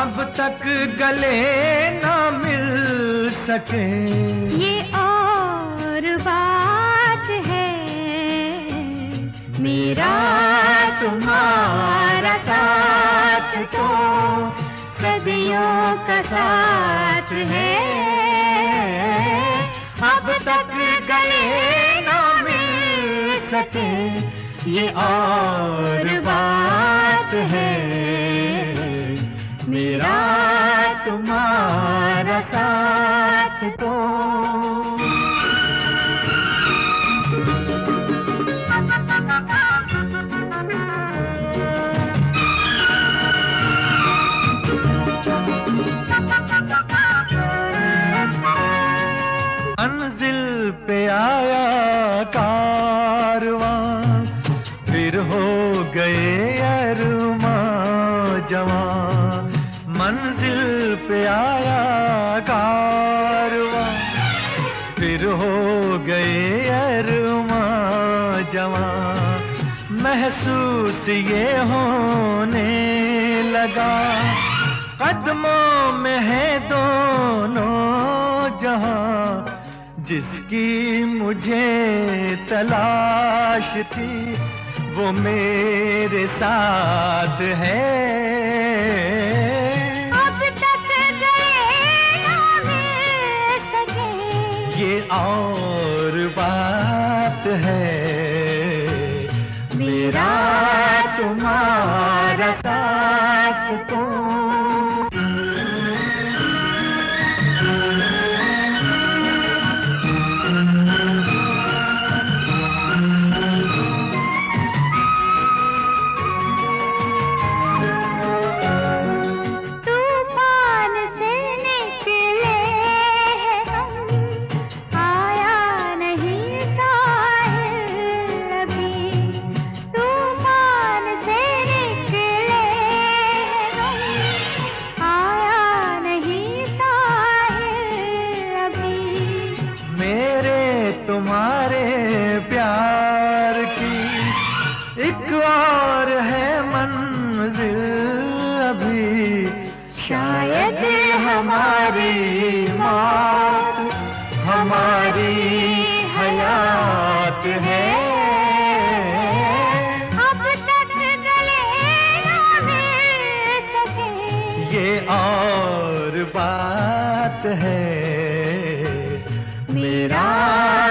अब तक गले ना मिल सके। ये और बात है, मेरा तुम्हारा साथ तो सदियों का साथ है। अब तक गले ना मिल सके, ये और बात है, मेरा तुम्हारा साथ तो। मंजिल पे आया कारवां, फिर हो गए अरमां जवां। मंजिल पे आया कारवां, फिर हो गए अरमां जवां। महसूस ये होने लगा, कदमों में है दोनों जहां। जिसकी मुझे तलाश थी वो मेरे साथ है। अब तक गए ना मिल सके, ये और बात है, मेरा तुम्हारा साथ तो। तुम्हारे प्यार की एक और है मंजिल अभी। शायद हमारी मौत हमारी हयात है। अब तक गले ना मिल सके, ये और बात है, मेरा